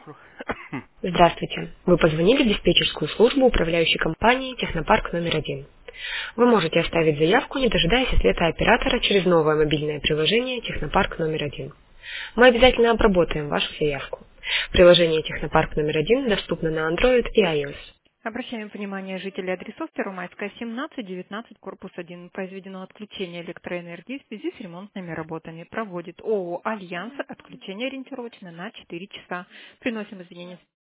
Здравствуйте. Вы позвонили в диспетчерскую службу управляющей компании «Технопарк номер 1». Вы можете оставить заявку, не дожидаясь ответа оператора через новое мобильное приложение «Технопарк номер 1». Мы обязательно обработаем вашу заявку. Приложение «Технопарк номер 1» доступно на Android и iOS. Обращаем внимание жителей адресов Первомайская, 17, 19, корпус 1. Произведено отключение электроэнергии в связи с ремонтными работами. Проводит ООО «Альянс» отключение ориентировочно на 4 часа. Приносим извинения